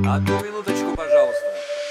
Одну минуточку, пожалуйста.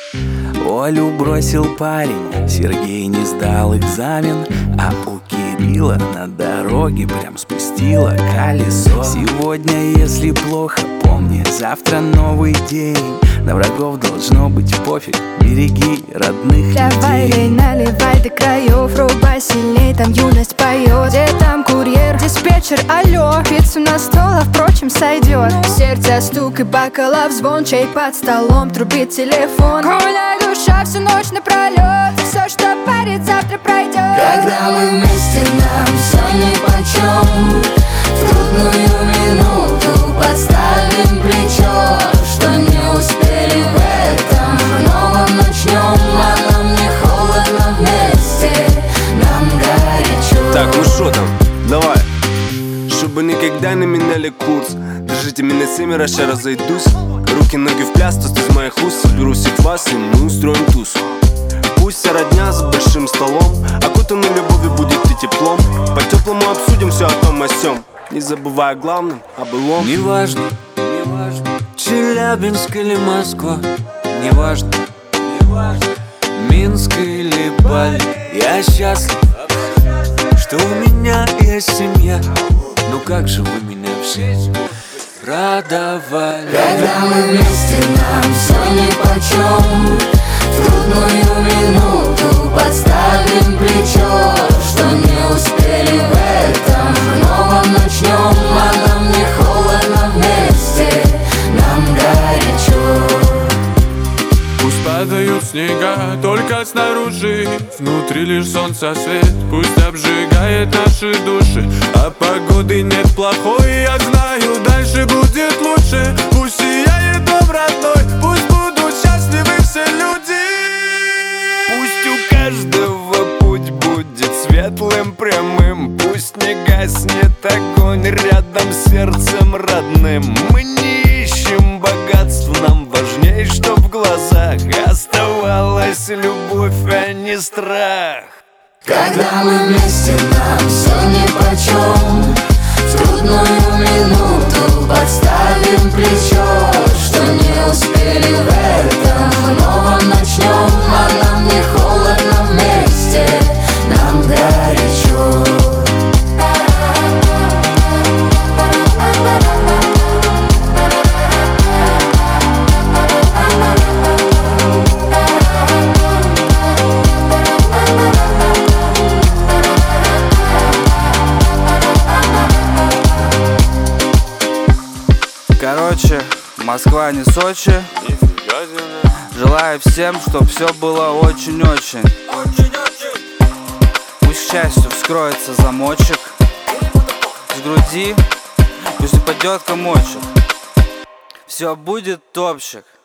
Олю бросил парень, Сергей не сдал экзамен, а у Кирилла на дороге прям спустило колесо. Сегодня, если плохо, помни, завтра новый день. На врагов должно быть пофиг, береги родных Давай, людей. лей, наливай до краев, врубай сильней, там юность поет. Где там курьер, диспетчер, алло, пиццу на стол, а впрочем сойдет. Сердце стук и бокалов звон, чай под столом, трубит телефон. Гуляй, душа, всю ночь напролет, все, что парит, завтра пройдет. Когда мы вместе, нам все нипочем. В трудную минуту подставим плечо, что не успели в этом, снова начнем. А нам не холодно вместе, нам горячо. Так, ну шо там, давай. Чтобы никогда не меняли курс, держите меня семеро, ща разойдусь. Руки, ноги в пляс, тост из моих уст. Соберу всех вас и мы устроим тусу. Пусть вся родня за большим столом окутана любовью будет и теплом. По-теплому обсудим все о том о сём, не забывая о главном, о былом. Неважно, Челябинск или Москва, неважно, Минск или Бали. Я счастлив, что у меня есть семья. Ну как же вы меня все радовали. Когда мы вместе, нам все нипочем. В трудную минуту подставим плечо, что не успели в этом, снова начнем. А нам не холодно вместе, нам горячо. Пусть падают снега только снаружи, внутри лишь солнца свет. Пусть обжигает наши души, а погоды нет плохой. Я знаю, дальше будет лучше. Пусть сияет дом родной, пусть будут счастливы все люди. Пусть у каждого путь будет светлым, прямым. Пусть не гаснет огонь рядом с сердцем родным. Мы не ищем богатств, нам важней, чтоб в глазах оставалась любовь, а не страх. Когда мы вместе, нам все нипочем. В трудную минуту подставим плечо, что не успели в этом, снова начнем. А нам не холодно вместе, нам горячо. Короче, Москва не Сочи. Желаю всем, чтоб все было очень-очень. Пусть к счастью вскроется замочек. С груди пусть упадет комочек. Все будет топчик.